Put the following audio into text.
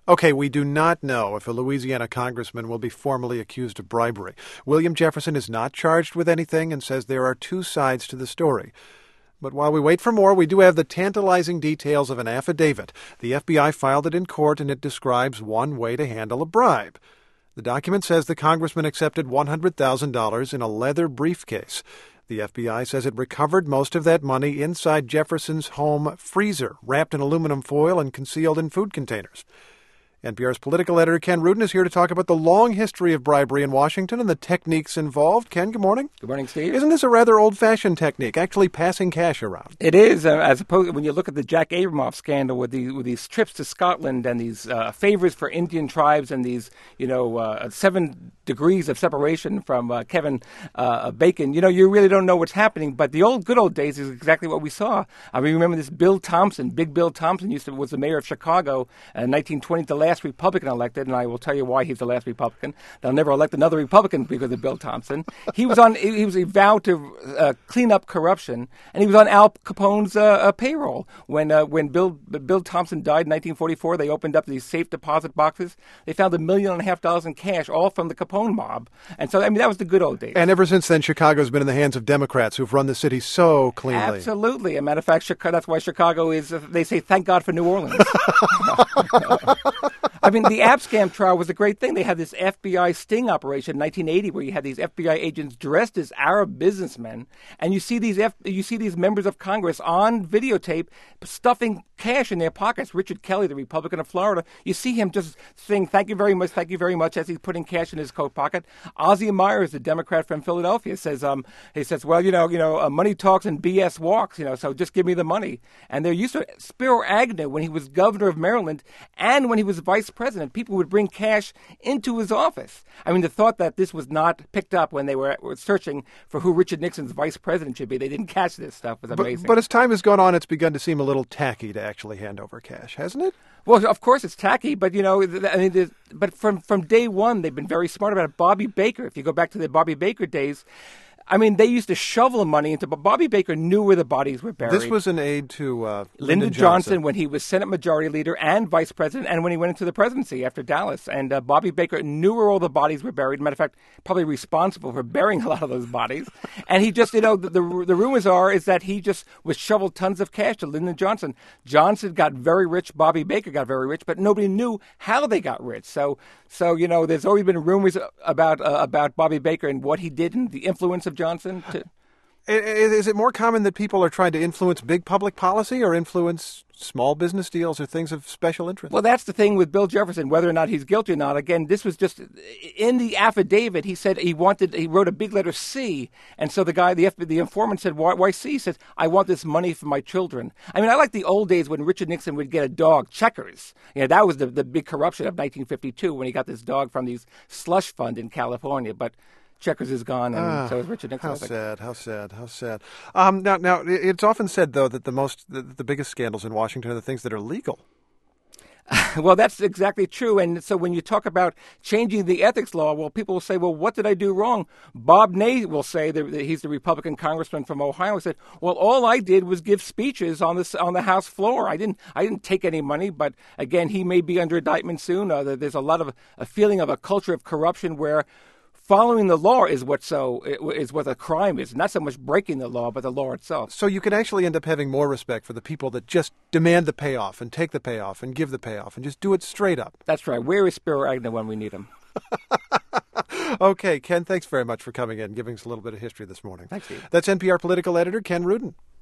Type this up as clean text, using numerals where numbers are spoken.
Okay, we do not know if a Louisiana congressman will be formally accused of bribery. William Jefferson is not charged with anything and says there are two sides to the story. But while we wait for more, we do have the tantalizing details of an affidavit. The FBI filed it in court, and it describes one way to handle a bribe. The document says the congressman accepted $100,000 in a leather briefcase. The FBI says it recovered most of that money inside Jefferson's home freezer, wrapped in aluminum foil and concealed in food containers. NPR's political editor Ken Rudin is here to talk about the long history of bribery in Washington and the techniques involved. Ken, good morning. Good morning, Steve. Isn't this a rather old-fashioned technique, actually passing cash around? It is, as opposed when you look at the Jack Abramoff scandal with these trips to Scotland and these favors for Indian tribes and these 7 degrees of separation from Kevin Bacon. You really don't know what's happening. But the good old days is exactly what we saw. I mean, remember this Bill Thompson, Big Bill Thompson, was the mayor of Chicago in 1920, the last Republican elected, and I will tell you why he's the last Republican. They'll never elect another Republican because of Bill Thompson. He was vowed to clean up corruption, and he was on Al Capone's payroll. When Bill Thompson died in 1944, they opened up these safe deposit boxes. They found $1.5 million in cash, all from the Capone mob. And so, I mean, that was the good old days. And ever since then, Chicago's been in the hands of Democrats who've run the city so cleanly. Absolutely. As a matter of fact, that's why Chicago is, they say, thank God for New Orleans. I mean, the Abscam trial was a great thing. They had this FBI sting operation in 1980 where you had these FBI agents dressed as Arab businessmen, and you see these members of Congress on videotape stuffing cash in their pockets. Richard Kelly, the Republican of Florida, you see him just saying, thank you very much, as he's putting cash in his coat pocket. Ozzie Myers, the Democrat from Philadelphia, says, well, money talks and BS walks, so just give me the money. And they're used to Spiro Agnew when he was governor of Maryland and when he was vice president. People would bring cash into his office. I mean, the thought that this was not picked up when they were searching for who Richard Nixon's vice president should be. They didn't catch this stuff. It was amazing. But as time has gone on, it's begun to seem a little tacky to actually hand over cash, hasn't it? Well, of course it's tacky, but but from day one they've been very smart about it. Bobby Baker, if you go back to the Bobby Baker days, I mean, they used to shovel money into, but Bobby Baker knew where the bodies were buried. This was an aide to Lyndon Johnson when he was Senate Majority Leader and Vice President, and when he went into the presidency after Dallas. And Bobby Baker knew where all the bodies were buried. Matter of fact, probably responsible for burying a lot of those bodies. And he just, the rumors is that he just was shoveled tons of cash to Lyndon Johnson. Johnson got very rich. Bobby Baker got very rich, but nobody knew how they got rich. So there's always been rumors about Bobby Baker and what he did and the influence of Johnson. Is it more common that people are trying to influence big public policy or influence small business deals or things of special interest? Well, that's the thing with Bill Jefferson, whether or not he's guilty or not. Again, this was just in the affidavit. He said he wrote a big letter C, and so the informant said, "Why C?" He says, "I want this money for my children." I mean, I like the old days when Richard Nixon would get a dog, Checkers. That was the big corruption of 1952 when he got this dog from these slush fund in California, but Checkers is gone, and so is Richard Nixon. How sad. Now, it's often said, though, that the biggest scandals in Washington are the things that are legal. Well, that's exactly true. And so when you talk about changing the ethics law, well, people will say, well, what did I do wrong? Bob Ney will say, that he's the Republican congressman from Ohio, said, well, all I did was give speeches on the House floor. I didn't take any money. But again, he may be under indictment soon. There's a lot of a feeling of a culture of corruption where following the law is what a crime is, not so much breaking the law, but the law itself. So you could actually end up having more respect for the people that just demand the payoff and take the payoff and give the payoff and just do it straight up. That's right. Where is Spiro Agnew when we need him? Okay, Ken, thanks very much for coming in and giving us a little bit of history this morning. Thanks, Steve. That's NPR political editor Ken Rudin.